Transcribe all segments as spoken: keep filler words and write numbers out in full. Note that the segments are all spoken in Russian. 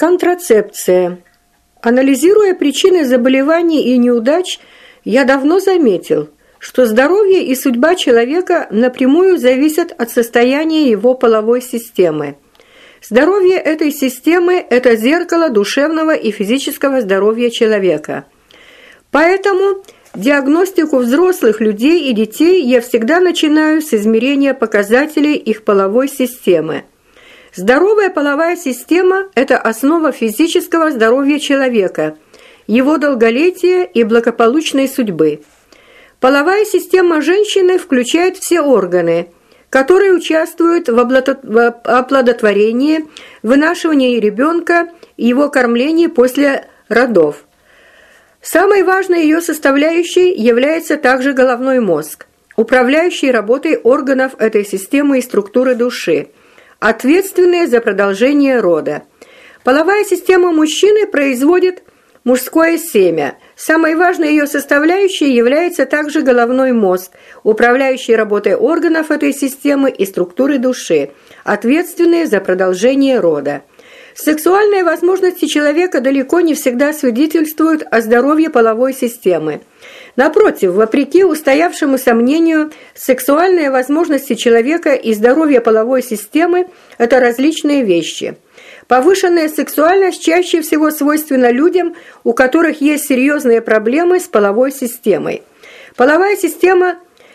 Контрацепция. Анализируя причины заболеваний и неудач, я давно заметил, что здоровье и судьба человека напрямую зависят от состояния его половой системы. Здоровье этой системы – это зеркало душевного и физического здоровья человека. Поэтому диагностику взрослых людей и детей я всегда начинаю с измерения показателей их половой системы. Здоровая половая система – это основа физического здоровья человека, его долголетия и благополучной судьбы. Половая система женщины включает все органы, которые участвуют в оплодотворении, вынашивании ребенка и его кормлении после родов. Самой важной ее составляющей является также головной мозг, управляющий работой органов этой системы и структуры души, ответственные за продолжение рода. Половая система мужчины производит мужское семя. Самой важной ее составляющей является также головной мозг, управляющий работой органов этой системы и структуры души, ответственные за продолжение рода. Сексуальные возможности человека далеко не всегда свидетельствуют о здоровье половой системы. Напротив, вопреки устоявшему сомнению, сексуальные возможности человека и здоровье половой системы – это различные вещи. Повышенная сексуальность чаще всего свойственна людям, у которых есть серьезные проблемы с половой системой. Половая система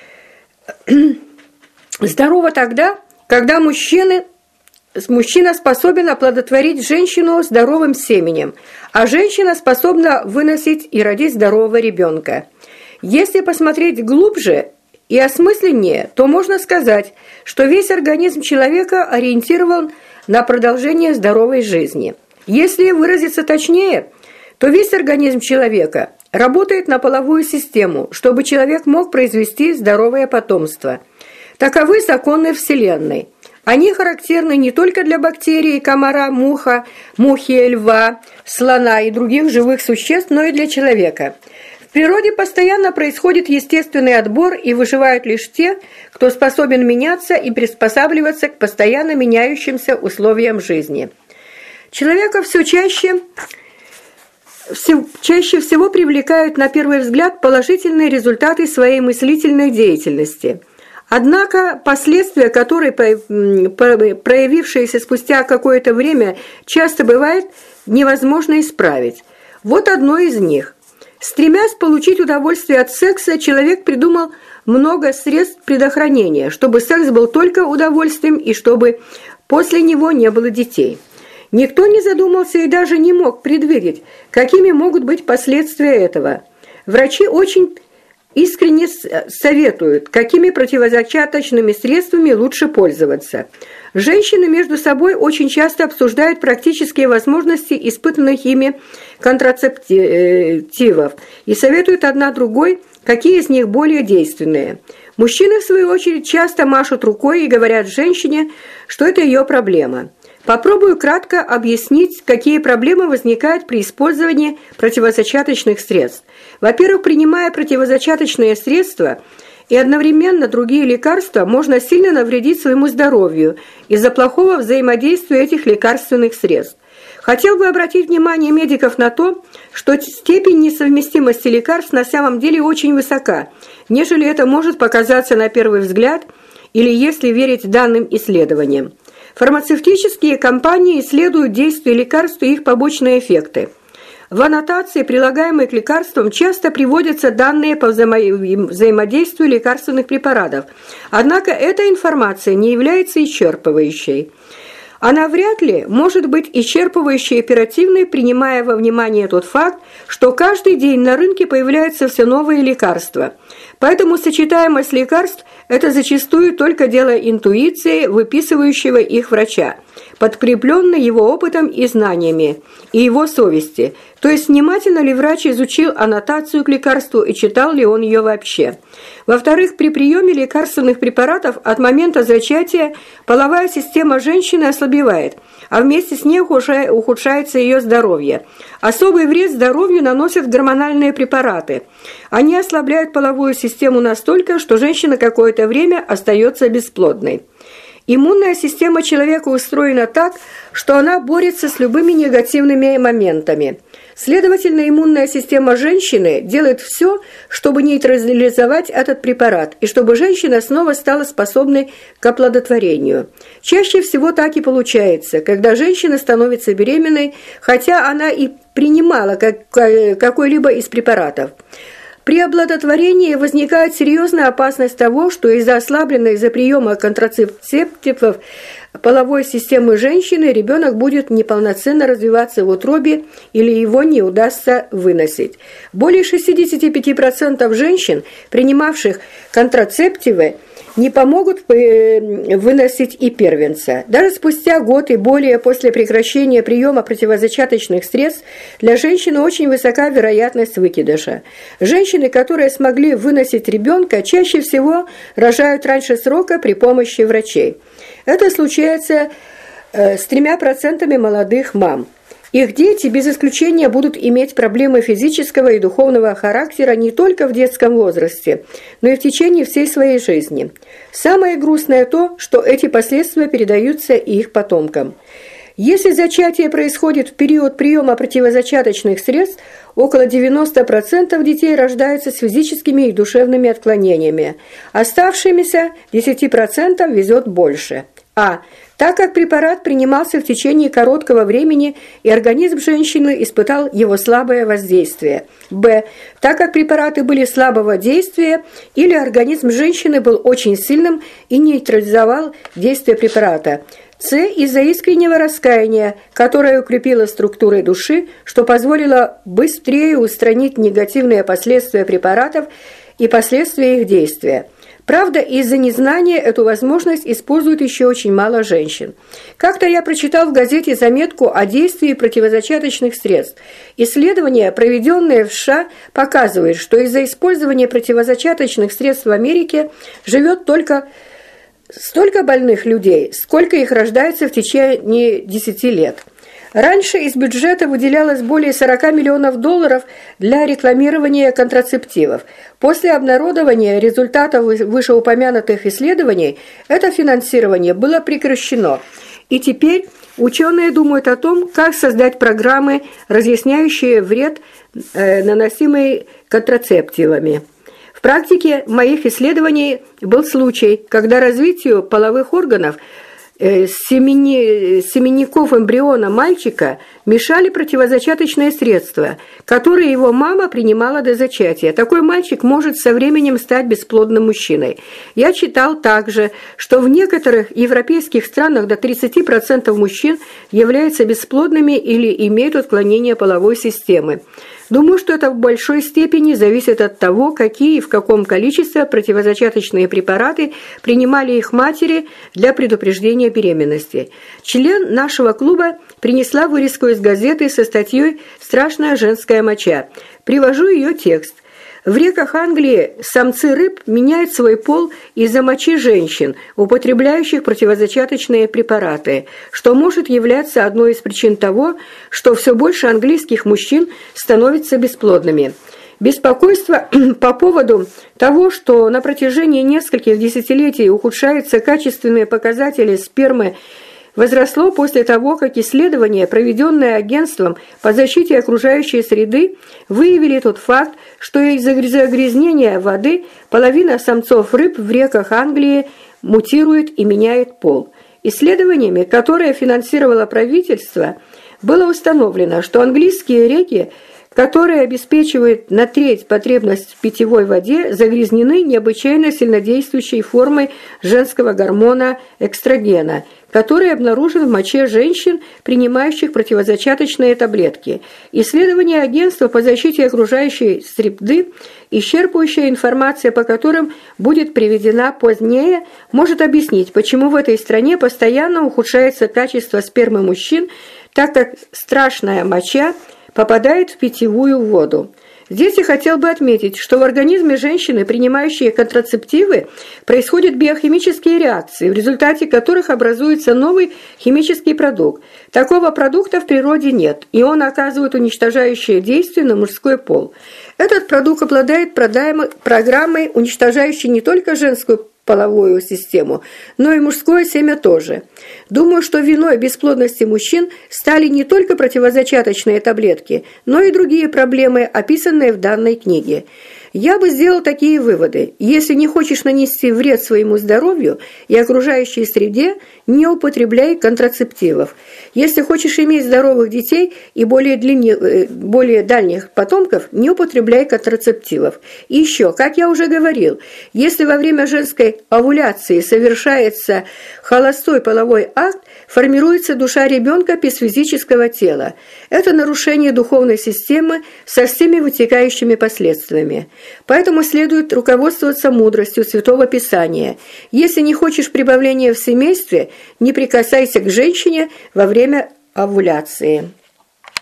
здорова тогда, когда мужчины, мужчина способен оплодотворить женщину здоровым семенем, а женщина способна выносить и родить здорового ребенка. Если посмотреть глубже и осмысленнее, то можно сказать, что весь организм человека ориентирован на продолжение здоровой жизни. Если выразиться точнее, то весь организм человека работает на половую систему, чтобы человек мог произвести здоровое потомство. Таковы законы Вселенной. Они характерны не только для бактерий, комара, муха, мухи, льва, слона и других живых существ, но и для человека. В природе постоянно происходит естественный отбор, и выживают лишь те, кто способен меняться и приспосабливаться к постоянно меняющимся условиям жизни. Человека все чаще, все, чаще всего привлекают на первый взгляд положительные результаты своей мыслительной деятельности. Однако последствия, которые, проявившиеся спустя какое-то время, часто бывает невозможно исправить. Вот одно из них. Стремясь получить удовольствие от секса, человек придумал много средств предохранения, чтобы секс был только удовольствием и чтобы после него не было детей. Никто не задумался и даже не мог предвидеть, какими могут быть последствия этого. Врачи очень искренне советуют, какими противозачаточными средствами лучше пользоваться. Женщины между собой очень часто обсуждают практические возможности испытанных ими контрацептивов и советуют одна другой, какие из них более действенные. Мужчины, в свою очередь, часто машут рукой и говорят женщине, что это ее проблема. Попробую кратко объяснить, какие проблемы возникают при использовании противозачаточных средств. Во-первых, принимая противозачаточные средства и одновременно другие лекарства, можно сильно навредить своему здоровью из-за плохого взаимодействия этих лекарственных средств. Хотел бы обратить внимание медиков на то, что степень несовместимости лекарств на самом деле очень высока, нежели это может показаться на первый взгляд или если верить данным исследованиям. Фармацевтические компании исследуют действие лекарств и их побочные эффекты. В аннотации, прилагаемой к лекарствам, часто приводятся данные по взаимо- взаимодействию лекарственных препаратов. Однако эта информация не является исчерпывающей. Она вряд ли может быть исчерпывающей и оперативной, принимая во внимание тот факт, что каждый день на рынке появляются все новые лекарства. Поэтому сочетаемость лекарств – это зачастую только дело интуиции, выписывающего их врача, подкрепленной его опытом и знаниями, и его совести, то есть внимательно ли врач изучил аннотацию к лекарству и читал ли он ее вообще. Во-вторых, при приеме лекарственных препаратов от момента зачатия половая система женщины ослабевает, а вместе с ней ухудшается ее здоровье. Особый вред здоровью наносят гормональные препараты. Они ослабляют половую систему настолько, что женщина какое-то время остается бесплодной. Иммунная система человека устроена так, что она борется с любыми негативными моментами. Следовательно, иммунная система женщины делает все, чтобы нейтрализовать этот препарат, и чтобы женщина снова стала способной к оплодотворению. Чаще всего так и получается, когда женщина становится беременной, хотя она и принимала какой-либо из препаратов. При оплодотворении возникает серьезная опасность того, что из-за ослабленной из-за приема контрацептивов половой системы женщины ребенок будет неполноценно развиваться в утробе или его не удастся выносить. Более шестьдесят пять процентов женщин, принимавших контрацептивы, не помогут выносить и первенца. Даже спустя год и более после прекращения приема противозачаточных средств для женщины очень высока вероятность выкидыша. Женщины, которые смогли выносить ребенка, чаще всего рожают раньше срока при помощи врачей. Это случается с тремя процентами молодых мам. Их дети без исключения будут иметь проблемы физического и духовного характера не только в детском возрасте, но и в течение всей своей жизни. Самое грустное то, что эти последствия передаются и их потомкам. Если зачатие происходит в период приема противозачаточных средств, около девяноста процентов детей рождаются с физическими и душевными отклонениями. Оставшимися десяти процентам везет больше. А. Так как препарат принимался в течение короткого времени, и организм женщины испытал его слабое воздействие. Б. Так как препараты были слабого действия, или организм женщины был очень сильным и нейтрализовал действие препарата. С. Из-за искреннего раскаяния, которое укрепило структуры души, что позволило быстрее устранить негативные последствия препаратов и последствия их действия. Правда, из-за незнания эту возможность используют еще очень мало женщин. Как-то я прочитал в газете заметку о действии противозачаточных средств. Исследования, проведенные в США, показывают, что из-за использования противозачаточных средств в Америке живет только столько больных людей, сколько их рождается в течение десяти лет. Раньше из бюджета выделялось более сорока миллионов долларов для рекламирования контрацептивов. После обнародования результатов вышеупомянутых исследований это финансирование было прекращено. И теперь ученые думают о том, как создать программы, разъясняющие вред, э, наносимый контрацептивами. В практике моих исследований был случай, когда развитию половых органов Семени, семенников эмбриона мальчика мешали противозачаточные средства, которые его мама принимала до зачатия. Такой мальчик может со временем стать бесплодным мужчиной. Я читал также, что в некоторых европейских странах до тридцати процентов мужчин являются бесплодными или имеют отклонение половой системы. Думаю, что это в большой степени зависит от того, какие и в каком количестве противозачаточные препараты принимали их матери для предупреждения беременности. Член нашего клуба принесла вырезку из газеты со статьей «Страшная женская моча». Привожу ее текст. В реках Англии самцы рыб меняют свой пол из-за мочи женщин, употребляющих противозачаточные препараты, что может являться одной из причин того, что все больше английских мужчин становятся бесплодными. Беспокойство по поводу того, что на протяжении нескольких десятилетий ухудшаются качественные показатели спермы, возросло после того, как исследования, проведенные агентством по защите окружающей среды, выявили тот факт, что из-за загрязнения воды половина самцов рыб в реках Англии мутирует и меняет пол. Исследованиями, которые финансировало правительство, было установлено, что английские реки, которые обеспечивают на треть потребность в питьевой воде, загрязнены необычайно сильнодействующей формой женского гормона эстрогена, который обнаружен в моче женщин, принимающих противозачаточные таблетки. Исследование агентства по защите окружающей среды, исчерпывающая информация по которым будет приведена позднее, может объяснить, почему в этой стране постоянно ухудшается качество спермы мужчин, так как страшная моча попадает в питьевую воду. Здесь я хотел бы отметить, что в организме женщины, принимающей контрацептивы, происходят биохимические реакции, в результате которых образуется новый химический продукт. Такого продукта в природе нет, и он оказывает уничтожающее действие на мужской пол. Этот продукт обладает программой, уничтожающей не только женскую половую систему, но и мужское семя тоже. Думаю, что виной бесплодности мужчин стали не только противозачаточные таблетки, но и другие проблемы, описанные в данной книге. Я бы сделал такие выводы. Если не хочешь нанести вред своему здоровью и окружающей среде, не употребляй контрацептивов. Если хочешь иметь здоровых детей и более, длинных, более дальних потомков, не употребляй контрацептивов. И еще, как я уже говорил, если во время женской овуляции совершается холостой половой акт, формируется душа ребенка без физического тела. Это нарушение духовной системы со всеми вытекающими последствиями. Поэтому следует руководствоваться мудростью Святого Писания. Если не хочешь прибавления в семействе, не прикасайся к женщине во время овуляции.